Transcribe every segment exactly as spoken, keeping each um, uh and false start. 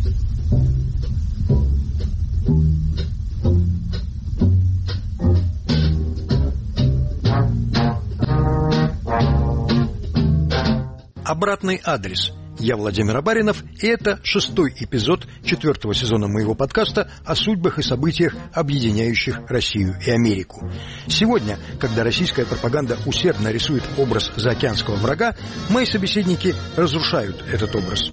Обратный адрес. Я Владимир Абаринов, и это шестой эпизод четвертого сезона моего подкаста о судьбах и событиях, объединяющих Россию и Америку. Сегодня, когда российская пропаганда усердно рисует образ заокеанского врага, мои собеседники разрушают этот образ.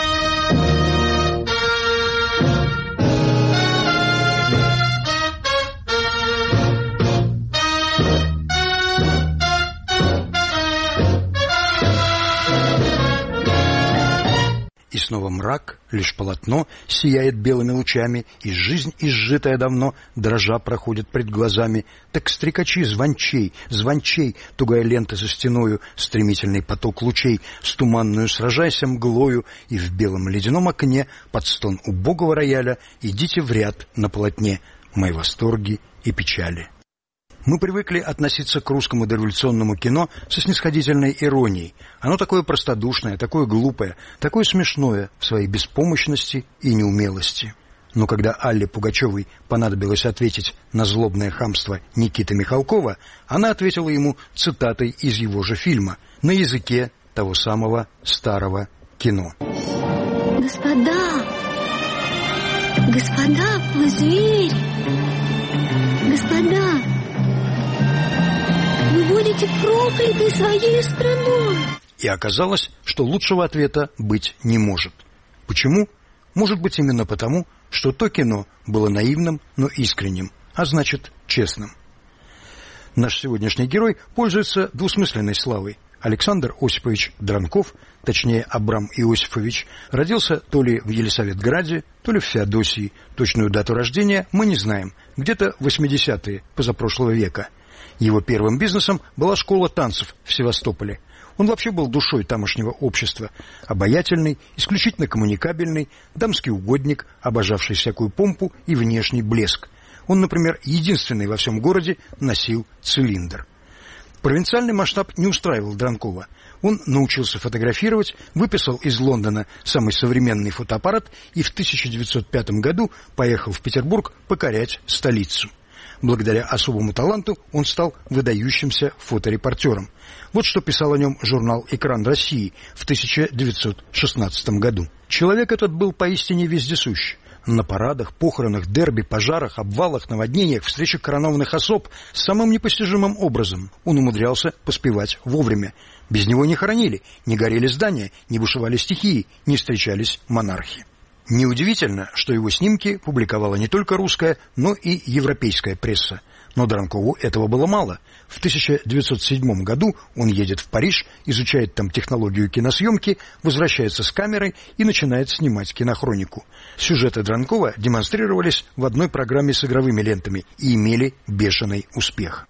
И снова мрак, лишь полотно сияет белыми лучами, и жизнь, изжитая давно, дрожа проходит пред глазами. Так стрекачи звончей, звончей, тугая лента за стеною, стремительный поток лучей, с туманную сражайся мглою, и в белом ледяном окне, под стон убогого рояля, идите в ряд на полотне, мои восторги и печали. Мы привыкли относиться к русскому дореволюционному кино со снисходительной иронией. Оно такое простодушное, такое глупое, такое смешное в своей беспомощности и неумелости. Но когда Алле Пугачевой понадобилось ответить на злобное хамство Никиты Михалкова, она ответила ему цитатой из его же фильма на языке того самого старого кино. Господа, господа, вы звери, господа, вы будете прокляты своей страной. И оказалось, что лучшего ответа быть не может. Почему? Может быть, именно потому, что то кино было наивным, но искренним, а значит, честным. Наш сегодняшний герой пользуется двусмысленной славой. Александр Осипович Дранков, точнее Абрам Иосифович, родился то ли в Елисаветграде, то ли в Феодосии. Точную дату рождения мы не знаем, где-то восьмидесятые позапрошлого века. Его первым бизнесом была школа танцев в Севастополе. Он вообще был душой тамошнего общества, обаятельный, исключительно коммуникабельный, дамский угодник, обожавший всякую помпу и внешний блеск. Он, например, единственный во всем городе носил цилиндр. Провинциальный масштаб не устраивал Дранкова. Он научился фотографировать, выписал из Лондона самый современный фотоаппарат и в тысяча девятьсот пятом году поехал в Петербург покорять столицу. Благодаря особому таланту он стал выдающимся фоторепортером. Вот что писал о нем журнал «Экран России» в тысяча девятьсот шестнадцатом году. Человек этот был поистине вездесущ. На парадах, похоронах, дерби, пожарах, обвалах, наводнениях, встречах коронованных особ самым непостижимым образом он умудрялся поспевать вовремя. Без него не хоронили, не горели здания, не бушевали стихии, не встречались монархи. Неудивительно, что его снимки публиковала не только русская, но и европейская пресса. Но Дранкову этого было мало. В тысяча девятьсот седьмом году он едет в Париж, изучает там технологию киносъемки, возвращается с камерой и начинает снимать кинохронику. Сюжеты Дранкова демонстрировались в одной программе с игровыми лентами и имели бешеный успех.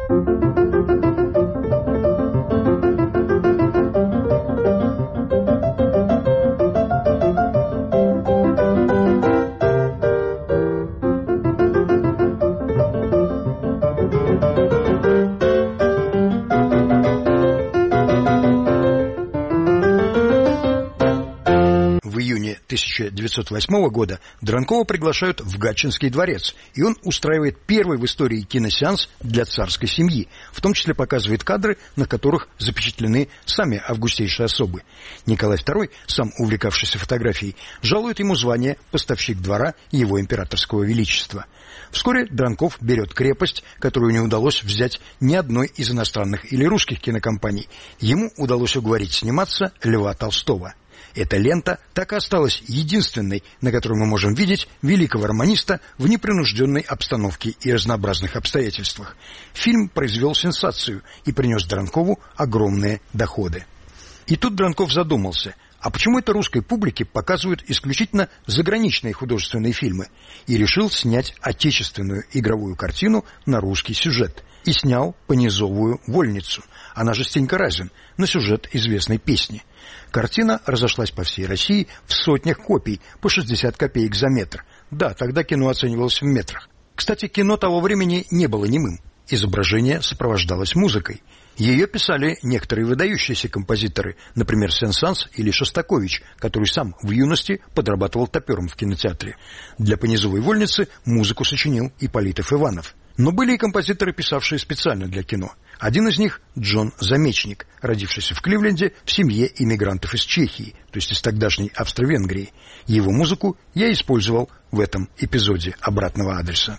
тысяча девятьсот восьмого года Дранкова приглашают в Гатчинский дворец, и он устраивает первый в истории киносеанс для царской семьи, в том числе показывает кадры, на которых запечатлены сами августейшие особы. Николай второй, сам увлекавшийся фотографией, жалует ему звание поставщик двора его императорского величества. Вскоре Дранков берет крепость, которую не удалось взять ни одной из иностранных или русских кинокомпаний. Ему удалось уговорить сниматься Льва Толстого. Эта лента так и осталась единственной, на которой мы можем видеть великого романиста в непринужденной обстановке и разнообразных обстоятельствах. Фильм произвел сенсацию и принес Дранкову огромные доходы. И тут Дранков задумался, а почему это русской публике показывают исключительно заграничные художественные фильмы, и решил снять отечественную игровую картину на русский сюжет. И снял «Понизовую вольницу», она же Стенька Разин, на сюжет известной песни. Картина разошлась по всей России в сотнях копий, по шестьдесят копеек за метр. Да, тогда кино оценивалось в метрах. Кстати, кино того времени не было немым. изображение сопровождалось музыкой. Ее писали некоторые выдающиеся композиторы, например, Сен-Санс или Шостакович, который сам в юности подрабатывал топером в кинотеатре. Для «Понизовой вольницы» музыку сочинил Ипполитов Иванов. Но были и композиторы, писавшие специально для кино. Один из них – Джон Замечник, родившийся в Кливленде в семье иммигрантов из Чехии, то есть из тогдашней Австро-Венгрии. Его музыку я использовал в этом эпизоде «Обратного адреса».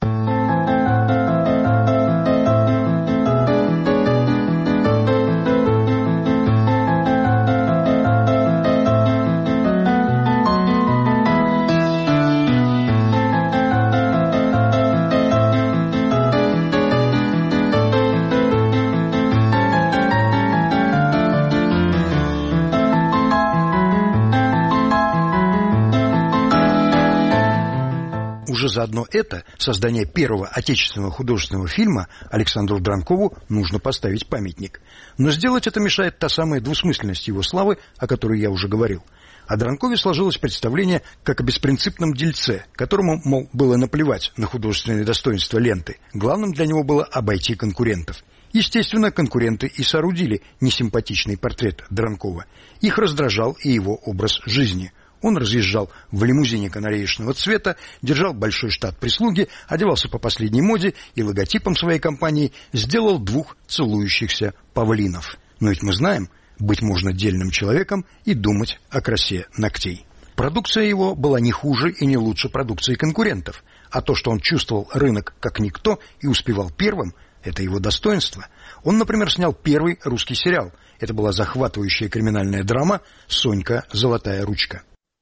Уже заодно это, создание первого отечественного художественного фильма, Александру Дранкову нужно поставить памятник. Но сделать это мешает та самая двусмысленность его славы, о которой я уже говорил. О Дранкове сложилось представление как о беспринципном дельце, которому, мол, было наплевать на художественные достоинства ленты. Главным для него было обойти конкурентов. Естественно, конкуренты и соорудили несимпатичный портрет Дранкова. Их раздражал и его образ жизни. Он разъезжал в лимузине канареечного цвета, держал большой штат прислуги, одевался по последней моде и логотипом своей компании сделал двух целующихся павлинов. Но ведь мы знаем, быть можно дельным человеком и думать о красе ногтей. Продукция его была не хуже и не лучше продукции конкурентов, а то, что он чувствовал рынок как никто и успевал первым, это его достоинство. Он, например, снял первый русский сериал. Это была захватывающая криминальная драма «Сонька. Золотая ручка».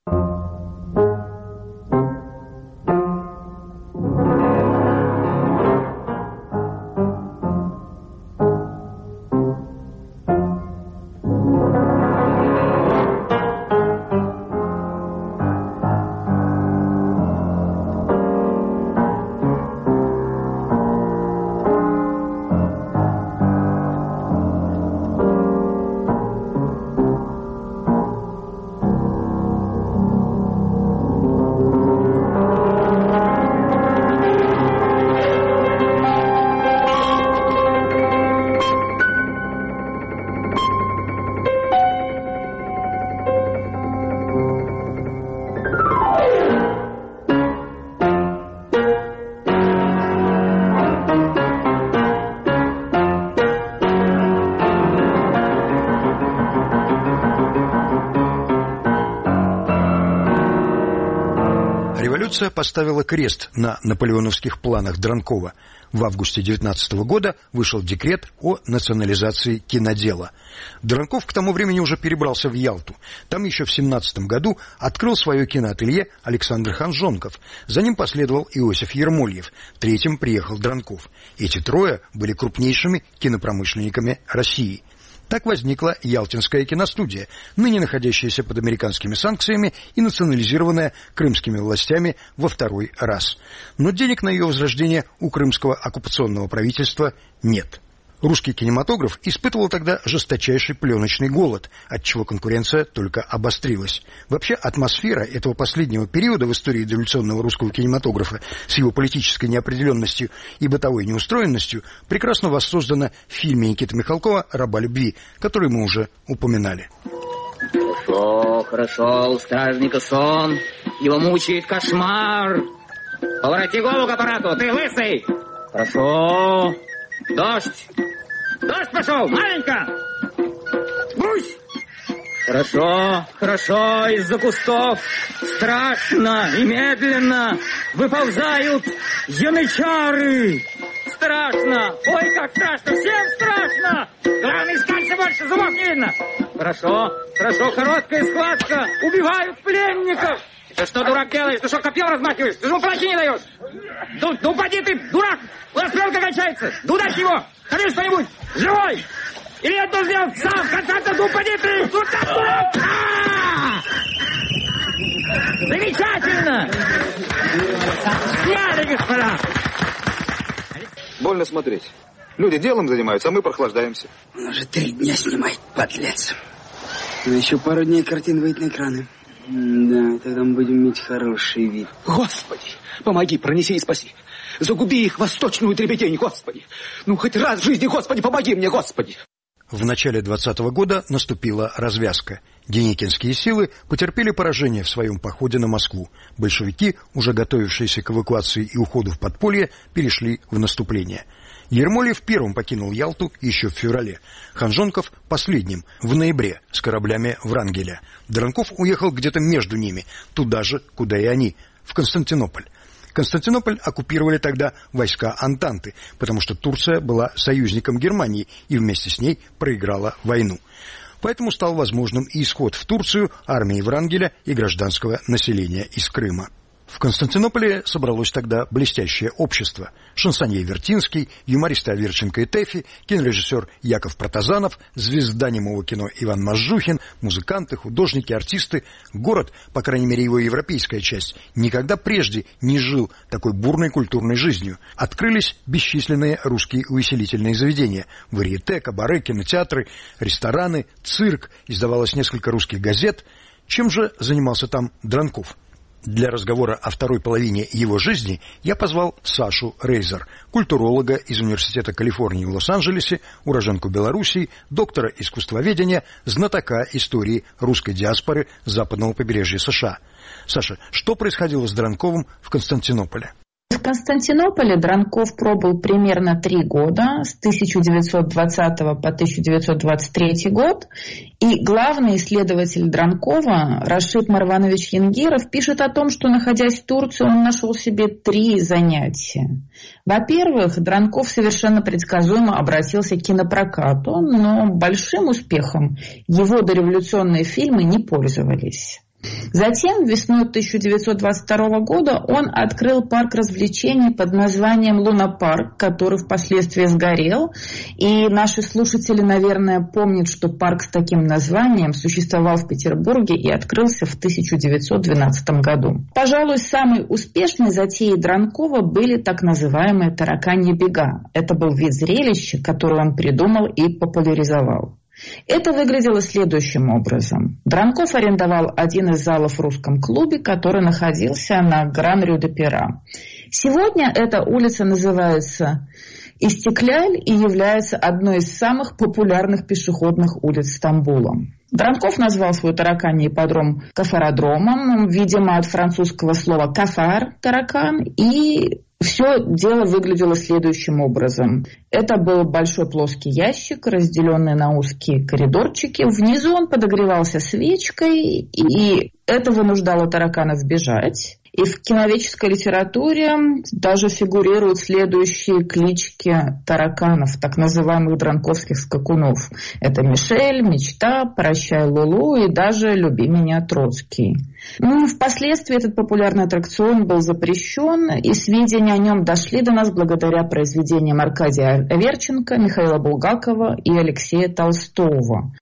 Революция поставила крест на наполеоновских планах Дранкова. В августе девятнадцатого года вышел декрет о национализации кинодела. Дранков к тому времени уже перебрался в Ялту. Там еще в семнадцатом году открыл свое киноателье Александр Ханжонков. За ним последовал Иосиф Ермольев. Третьим приехал Дранков. Эти трое были крупнейшими кинопромышленниками России. Так возникла Ялтинская киностудия, ныне находящаяся под американскими санкциями и национализированная крымскими властями во второй раз. Но денег на ее возрождение у крымского оккупационного правительства нет. Русский кинематограф испытывал тогда жесточайший пленочный голод, отчего конкуренция только обострилась. Вообще, атмосфера этого последнего периода в истории дореволюционного русского кинематографа с его политической неопределенностью и бытовой неустроенностью прекрасно воссоздана в фильме Никиты Михалкова «Раба любви», который мы уже упоминали. Хорошо, хорошо, у стражника сон, его мучает кошмар. Повороти голову к аппарату, ты лысый. Хорошо. Дождь! Дождь пошел! Маленько! Гусь! Хорошо, хорошо, из-за кустов страшно и медленно выползают янычары! Страшно! Ой, как страшно! Всем страшно! Главное, скалься больше, зубов не видно! Хорошо, хорошо, короткая схватка! Убивают пленников! Ты что, дурак, делаешь? Ты что, копьем размахиваешь? Ты же плащи не даешь? Ну, ну, поди ты, дурак! У нас пленка кончается! Да удачи его! Ходи что-нибудь! Живой! Или я должен сделать сам! Конца-то, ну, поди ты! Туда, дурак! А-а-а! Замечательно! Сняли, господа! Больно смотреть. Люди делом занимаются, а мы прохлаждаемся. Он уже три дня снимает, подлец. Но еще пару дней картин выйдет на экраны. Да, тогда мы будем иметь хороший вид. Господи, помоги, пронеси и спаси. Загуби их, восточную дребедень, Господи! Ну, хоть раз в жизни, Господи, помоги мне, Господи! В начале двадцатого года наступила развязка. Деникинские силы потерпели поражение в своем походе на Москву. Большевики, уже готовившиеся к эвакуации и уходу в подполье, перешли в наступление. Ермолаев первым покинул Ялту еще в феврале. Ханжонков последним, в ноябре, с кораблями Врангеля. Дранков уехал где-то между ними, туда же, куда и они, в Константинополь. Константинополь оккупировали тогда войска Антанты, потому что Турция была союзником Германии и вместе с ней проиграла войну. Поэтому стал возможным и исход в Турцию армии Врангеля и гражданского населения из Крыма. В Константинополе собралось тогда блестящее общество. Шансонье Вертинский, юмористы Аверченко и Тэфи, кинорежиссер Яков Протазанов, звезда немого кино Иван Мазжухин, музыканты, художники, артисты. Город, по крайней мере его европейская часть, никогда прежде не жил такой бурной культурной жизнью. Открылись бесчисленные русские увеселительные заведения. Варьете, кабаре, кинотеатры, рестораны, цирк. Издавалось несколько русских газет. Чем же занимался там Дранков? Для разговора о второй половине его жизни я позвал Сашу Рейзер, культуролога из Университета Калифорнии в Лос-Анджелесе, уроженку Белоруссии, доктора искусствоведения, знатока истории русской диаспоры западного побережья США. Саша, что происходило с Дранковым в Константинополе? В Константинополе Дранков пробыл примерно три года, с тысяча девятьсот двадцатого по тысяча девятьсот двадцать третий год. И главный исследователь Дранкова, Рашид Марванович Янгиров, пишет о том, что, находясь в Турции, он нашел себе три занятия. Во-первых, Дранков совершенно предсказуемо обратился к кинопрокату, но большим успехом его дореволюционные фильмы не пользовались. Затем, весной тысяча девятьсот двадцать второго года, он открыл парк развлечений под названием «Лунапарк», который впоследствии сгорел. И наши слушатели, наверное, помнят, что парк с таким названием существовал в Петербурге и открылся в тысяча девятьсот двенадцатом году. Пожалуй, самой успешной затеей Дранкова были так называемые тараканьи бега. Это был вид зрелища, который он придумал и популяризовал. Это выглядело следующим образом. Дранков арендовал один из залов в русском клубе, который находился на Гран-Рю-де-Пера. Сегодня эта улица называется Истекляль и является одной из самых популярных пешеходных улиц Стамбула. Дранков назвал свой тараканий ипподром кафародромом, видимо, от французского слова «кафар» – таракан, и все дело выглядело следующим образом. Это был большой плоский ящик, разделенный на узкие коридорчики. Внизу он подогревался свечкой, и это вынуждало тараканов бежать. И в киноведческой литературе даже фигурируют следующие клички тараканов, так называемых дранковских скакунов. Это Мишель, Мечта, Прощай, Лулу и даже Люби меня, Троцкий. Ну, впоследствии этот популярный аттракцион был запрещен, и сведения о нем дошли до нас благодаря произведениям Аркадия Аверченко, Михаила Булгакова и Алексея Толстого.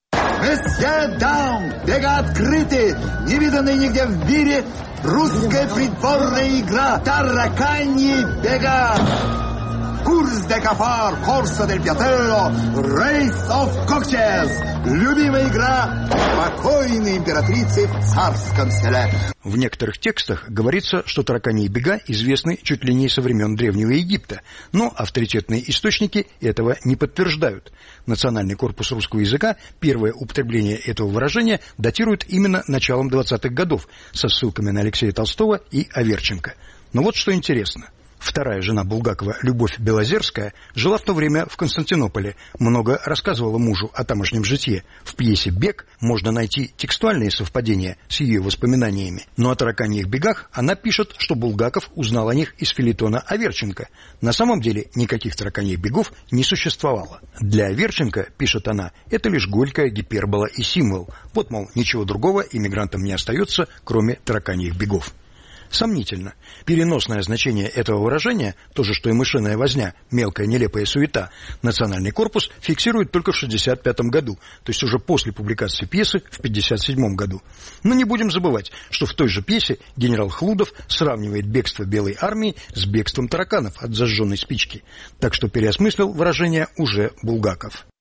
Месье Даун, бега открыты, невиданные нигде в мире, русская придворная игра, тараканьи бега. Курс де кафар, корса дель пьятеро, рейс оф кокчес. Любимая игра покойной императрицы в царском селе. В некоторых текстах говорится, что тараканьи бега известны чуть ли не со времен Древнего Египта, но авторитетные источники этого не подтверждают. Национальный корпус русского языка первое употребление этого выражения датирует именно началом двадцатых годов, со ссылками на Алексея Толстого и Аверченко. Но вот что интересно. Вторая жена Булгакова, Любовь Белозерская, жила в то время в Константинополе, много рассказывала мужу о тамошнем житье. В пьесе «Бег» можно найти текстуальные совпадения с ее воспоминаниями. Но о тараканьих бегах она пишет, что Булгаков узнал о них из фельетона Аверченко. На самом деле никаких тараканьих бегов не существовало. Для Аверченко, пишет она, это лишь горькая гипербола и символ. Вот, мол, ничего другого иммигрантам не остается, кроме тараканьих бегов. Сомнительно. Переносное значение этого выражения, то же, что и мышиная возня, мелкая нелепая суета, национальный корпус фиксирует только в шестьдесят пятом году, то есть уже после публикации пьесы в пятьдесят седьмом году. Но не будем забывать, что в той же пьесе генерал Хлудов сравнивает бегство Белой армии с бегством тараканов от зажженной спички. Так что переосмыслил выражение уже Булгаков.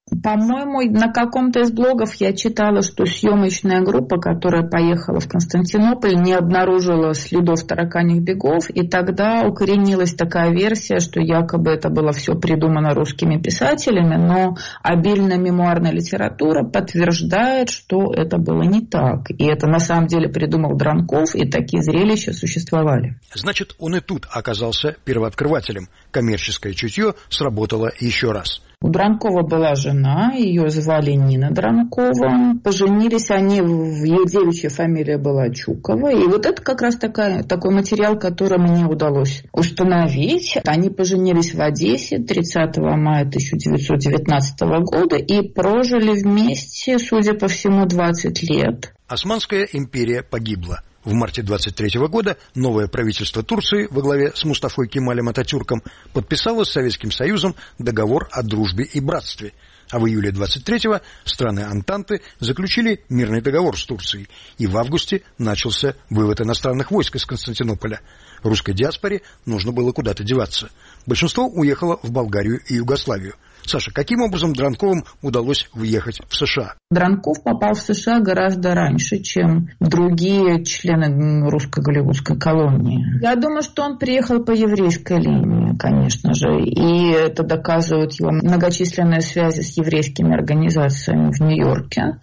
По-моему, на каком-то из блогов я читала, что съемочная группа, которая поехала в Константинополь, не обнаружила следов тараканьих бегов, и тогда укоренилась такая версия, что якобы это было все придумано русскими писателями, но обильная мемуарная литература подтверждает, что это было не так. И это на самом деле придумал Дранков, и такие зрелища существовали. Значит, он и тут оказался первооткрывателем. Коммерческое чутье сработало еще раз. У Дранкова была жена, ее звали Нина Дранкова. Поженились они, ее девичья фамилия была Чукова. И вот это как раз такая, такой материал, который мне удалось установить. Они поженились в Одессе тридцатого мая тысяча девятьсот девятнадцатого года и прожили вместе, судя по всему, двадцать лет. Османская империя погибла. В марте двадцать третьего года новое правительство Турции во главе с Мустафой Кемалем Ататюрком подписало с Советским Союзом договор о дружбе и братстве. А в июле двадцать третьего страны Антанты заключили мирный договор с Турцией. И в августе начался вывод иностранных войск из Константинополя. Русской диаспоре нужно было куда-то деваться. Большинство уехало в Болгарию и Югославию. Саша, каким образом Дранковым удалось въехать в США? Дранков попал в США гораздо раньше, чем другие члены русско-голливудской колонии. Я думаю, что он приехал по еврейской линии, конечно же, и это доказывают его многочисленные связи с еврейскими организациями в Нью-Йорке.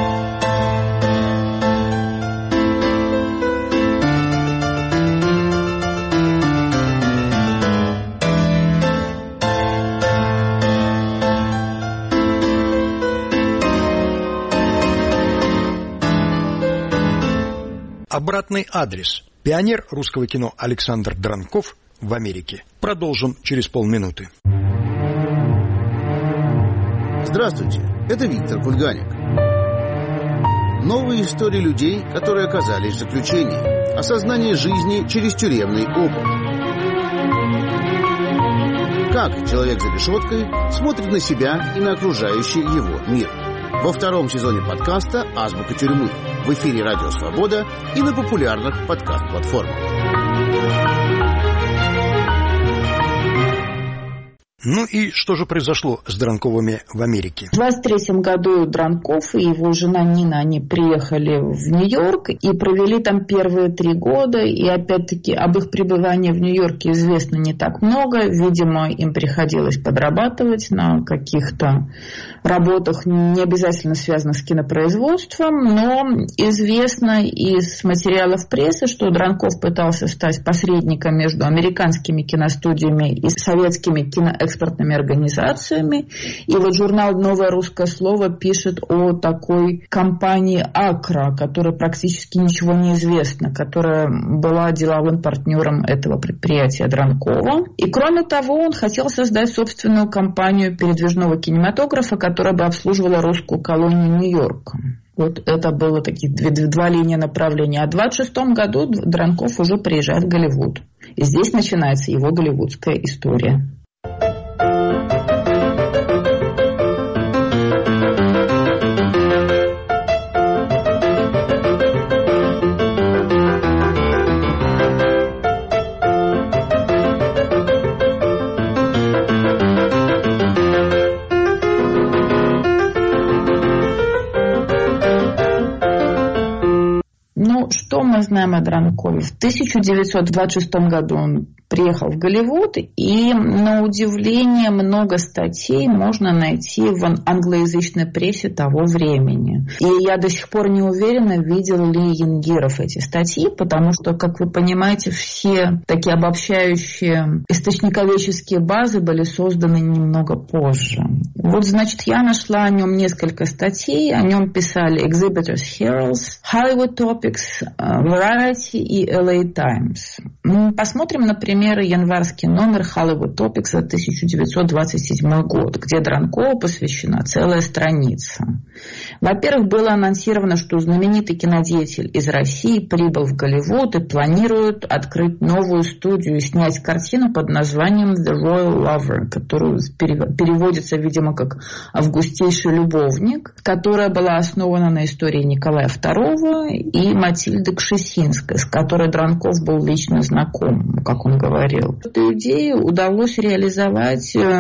Обратный адрес. Пионер русского кино Александр Дранков в Америке. Продолжим через полминуты. Здравствуйте, это Виктор Кульганик. Новые истории людей, которые оказались в заключении. Осознание жизни через тюремный опыт. Как человек за решеткой смотрит на себя и на окружающий его мир. Во втором сезоне подкаста «Азбука тюрьмы» в эфире «Радио Свобода» и на популярных подкаст-платформах. Ну и что же произошло с Дранковыми в Америке? В двадцать третьем году Дранков и его жена Нина, они приехали в Нью-Йорк и провели там первые три года. И опять-таки об их пребывании в Нью-Йорке известно не так много. Видимо, им приходилось подрабатывать на каких-то работах, не обязательно связанных с кинопроизводством. Но известно из материалов прессы, что Дранков пытался стать посредником между американскими киностудиями и советскими киноэкспертами, экспортными организациями. И вот журнал «Новое русское слово» пишет о такой компании «Акра», которой практически ничего не известно, которая была деловым партнером этого предприятия Дранкова. И кроме того, он хотел создать собственную компанию передвижного кинематографа, которая бы обслуживала русскую колонию Нью-Йорка. Вот это было такие две, два линии направления. А в двадцать шестом году Дранков уже приезжает в Голливуд. И здесь начинается его голливудская история. Что мы знаем о Дранкове? В тысяча девятьсот двадцать шестом году он приехал в Голливуд, и, на удивление, много статей можно найти в англоязычной прессе того времени. И я до сих пор не уверена, видел ли Янгиров эти статьи, потому что, как вы понимаете, все такие обобщающие источниковедческие базы были созданы немного позже. Вот, значит, я нашла о нем несколько статей, о нем писали Exhibitors Heralds, Hollywood Topics, Variety и эл эй Times. Посмотрим, например, январский номер Hollywood Topics за тысяча девятьсот двадцать седьмой год, где Дранкову посвящена целая страница. Во-первых, было анонсировано, что знаменитый кинодеятель из России прибыл в Голливуд и планирует открыть новую студию и снять картину под названием The Royal Lover, которую переводится, видимо, как «Августейший любовник», которая была основана на истории Николая второго и Матильды Кшесинской, с которой Дранков был лично знаком, как он говорил. Эту идею удалось реализовать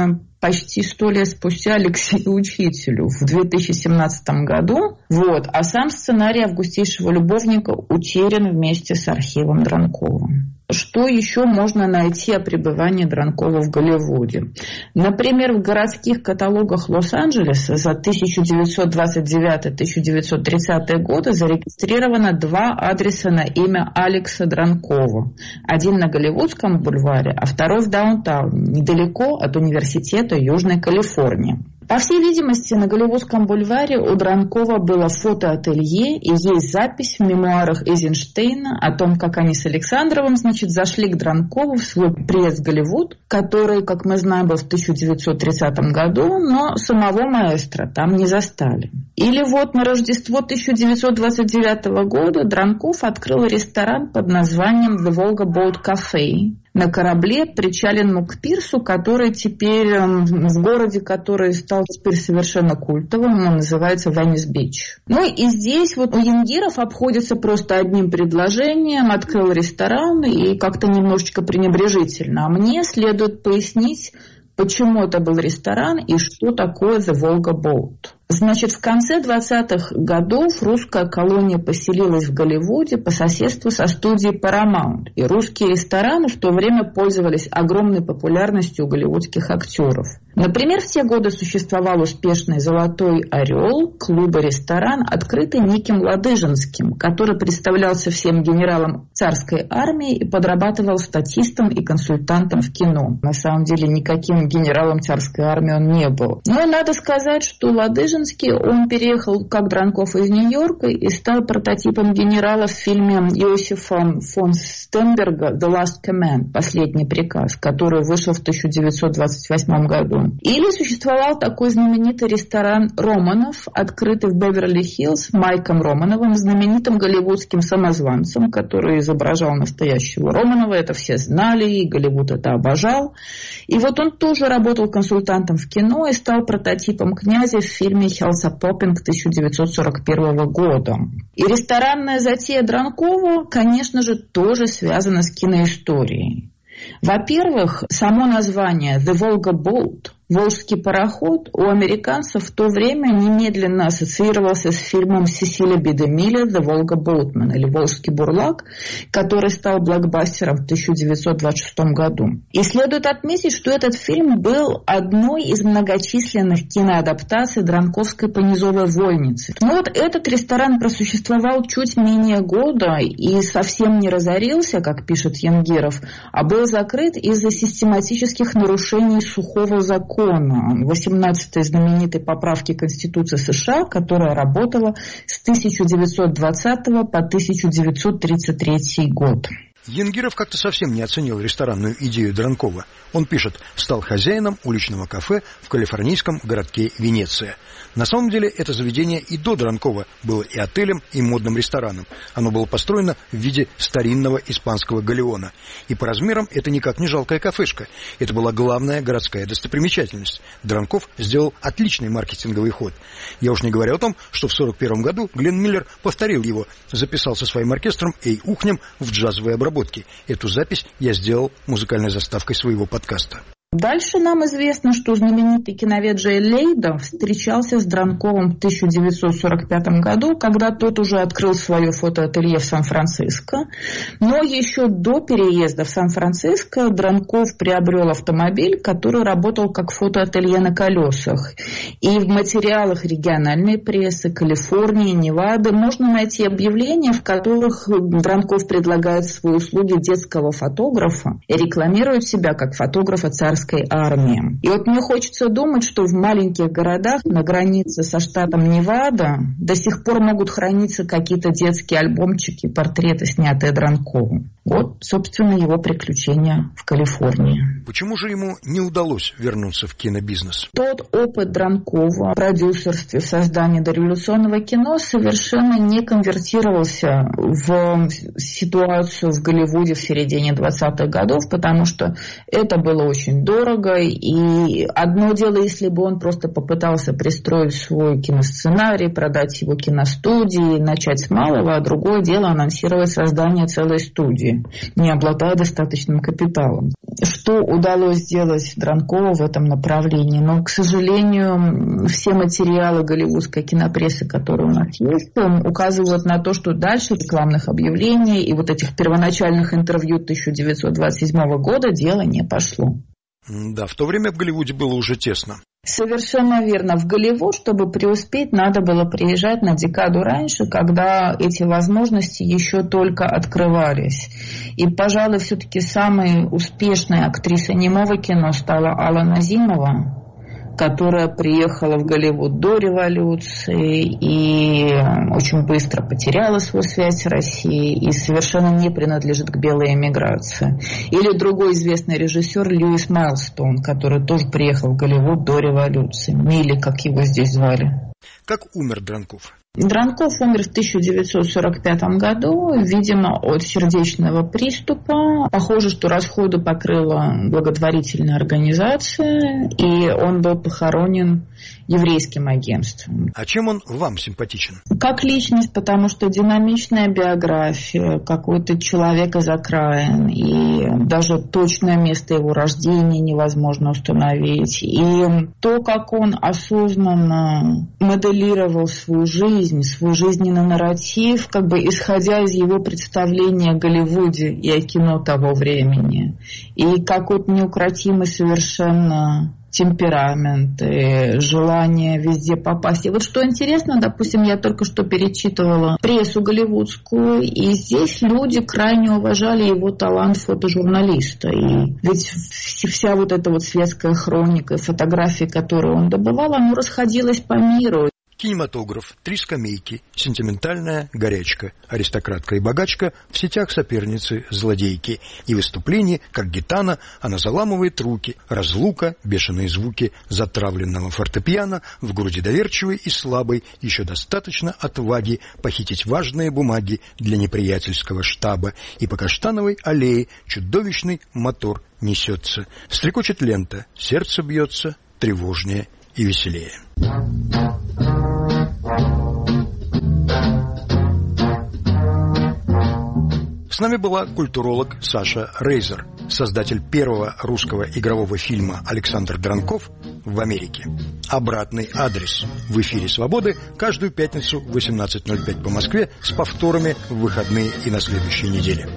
почти сто лет спустя Алексею Учителю в две тысячи семнадцатом году. Вот. А сам сценарий «Августейшего любовника» утерян вместе с архивом Дранкова. Что еще можно найти о пребывании Дранкова в Голливуде? Например, в городских каталогах Лос-Анджелеса за тысяча девятьсот двадцать девятый — тысяча девятьсот тридцатый годы зарегистрировано два адреса на имя Алекса Дранкова. Один на Голливудском бульваре, а второй в Даунтауне, недалеко от Университета Южной Калифорнии. По всей видимости, на Голливудском бульваре у Дранкова было фотоателье, и есть запись в мемуарах Эйзенштейна о том, как они с Александровым, значит, зашли к Дранкову в свой приезд в Голливуд, который, как мы знаем, был в тысяча девятьсот тридцатом году, но самого маэстро там не застали. Или вот на Рождество тысяча девятьсот двадцать девятого года Дранков открыл ресторан под названием The Volga Boat Cafe на корабле, причаленному к пирсу, который теперь в городе, который стал теперь совершенно культовым, он называется Венес-Бич. Ну и здесь вот у Янгиров обходится просто одним предложением: открыл ресторан и как-то немножечко пренебрежительно. А мне следует пояснить, почему это был ресторан и что такое The Volga Boat. Значит, в конце двадцатых годов русская колония поселилась в Голливуде по соседству со студией Paramount. И русские рестораны в то время пользовались огромной популярностью у голливудских актеров. Например, в те годы существовал успешный «Золотой орел», клуб-ресторан, открытый Никем Ладыжинским, который представлялся всем генералам царской армии и подрабатывал статистом и консультантом в кино. На самом деле никаким генералом царской армии он не был. Но надо сказать, что Ладыжин он переехал, как Дранков, из Нью-Йорка и стал прототипом генерала в фильме Иосифа фон Стенберга «The Last Command» «Последний приказ», который вышел в тысяча девятьсот двадцать восьмом году. Или существовал такой знаменитый ресторан «Романов», открытый в Беверли-Хиллз Майком Романовым, знаменитым голливудским самозванцем, который изображал настоящего Романова. Это все знали, и Голливуд это обожал. И вот он тоже работал консультантом в кино и стал прототипом князя в фильме «Хелса Поппинг» тысяча девятьсот сорок первого года. И ресторанная затея Дранкова, конечно же, тоже связана с киноисторией. Во-первых, само название «The Volga Boat» «Волжский пароход» у американцев в то время немедленно ассоциировался с фильмом Сесиля Би де Милля «The Volga Boatman» или «Волжский бурлак», который стал блокбастером в тысяча девятьсот двадцать шестом году. И следует отметить, что этот фильм был одной из многочисленных киноадаптаций Дранковской «Понизовой вольницы». Но вот этот ресторан просуществовал чуть менее года и совсем не разорился, как пишет Янгиров, а был закрыт из-за систематических нарушений сухого закона. восемнадцатой знаменитой поправки Конституции США, которая работала с тысяча девятьсот двадцатого по тысяча девятьсот тридцать третий год. Янгиров как-то совсем не оценил ресторанную идею Дранкова. Он пишет: стал хозяином уличного кафе в калифорнийском городке Венеция. На самом деле это заведение и до Дранкова было и отелем, и модным рестораном. Оно было построено в виде старинного испанского галеона. И по размерам это никак не жалкая кафешка. Это была главная городская достопримечательность. Дранков сделал отличный маркетинговый ход. Я уж не говорю о том, что в сорок первом году Глен Миллер повторил его, записал со своим оркестром «Эй, ухнем» в джазовой обработке. Эту запись я сделал музыкальной заставкой своего подкаста. Дальше нам известно, что знаменитый киновед Джей Лейда встречался с Дранковым в тысяча девятьсот сорок пятом году, когда тот уже открыл свое фотоателье в Сан-Франциско. Но еще до переезда в Сан-Франциско Дранков приобрел автомобиль, который работал как фотоателье на колесах. И в материалах региональной прессы Калифорнии, Невады можно найти объявления, в которых Дранков предлагает свои услуги детского фотографа и рекламирует себя как фотографа царской армии. И вот мне хочется думать, что в маленьких городах на границе со штатом Невада до сих пор могут храниться какие-то детские альбомчики, портреты, снятые Дранковым. Вот, собственно, его приключения в Калифорнии. Почему же ему не удалось вернуться в кинобизнес? Тот опыт Дранкова в продюсерстве, в создании дореволюционного кино совершенно не конвертировался в ситуацию в Голливуде в середине двадцатых годов, потому что это было очень дорого. И одно дело, если бы он просто попытался пристроить свой киносценарий, продать его киностудии, начать с малого, а другое дело анонсировать создание целой студии, не обладая достаточным капиталом. что удалось сделать Дранкову в этом направлении. Но, к сожалению, все материалы голливудской кинопрессы, которые у нас есть, указывают на то, что дальше рекламных объявлений и вот этих первоначальных интервью тысяча девятьсот двадцать седьмого года дело не пошло. Да, в то время в Голливуде было уже тесно. Совершенно верно. В Голливуд, чтобы преуспеть, надо было приезжать на декаду раньше, когда эти возможности еще только открывались. И, пожалуй, все-таки самой успешной актрисой немого кино стала Алла Назимова, которая приехала в Голливуд до революции и очень быстро потеряла свою связь с Россией и совершенно не принадлежит к белой эмиграции. Или другой известный режиссер Льюис Майлстоун, который тоже приехал в Голливуд до революции. Милли, как его здесь звали. Как умер Дранков? Дранков умер в тысяча девятьсот сорок пятом году, видимо, от сердечного приступа. Похоже, что расходы покрыла благотворительная организация, и он был похоронен еврейским агентством. А чем он вам симпатичен? Как личность, потому что динамичная биография, какой-то человек из окраин, и даже точное место его рождения невозможно установить. И то, как он осознанно моделировал свою жизнь, свой жизненный нарратив, как бы исходя из его представления о Голливуде и о кино того времени. И какой-то неукротимый совершенно темперамент, и желание везде попасть. И вот что интересно, допустим, я только что перечитывала прессу голливудскую, и здесь люди крайне уважали его талант фотожурналиста. И ведь вся вот эта вот светская хроника и фотографии, которые он добывал, оно расходилось по миру. Кинематограф, три скамейки, сентиментальная горячка, аристократка и богачка, в сетях соперницы злодейки. И выступление, как гитана, она заламывает руки, разлука, бешеные звуки затравленного фортепиано, в груди доверчивой и слабой еще достаточно отваги похитить важные бумаги для неприятельского штаба. И по Каштановой аллее чудовищный мотор несется. Стрекочет лента, сердце бьется тревожнее и веселее. С нами была культуролог Саша Рейзер, создатель первого русского игрового фильма «Александр Дранков» в Америке. Обратный адрес в эфире «Свободы» каждую пятницу в восемнадцать ноль пять по Москве с повторами в выходные и на следующей неделе.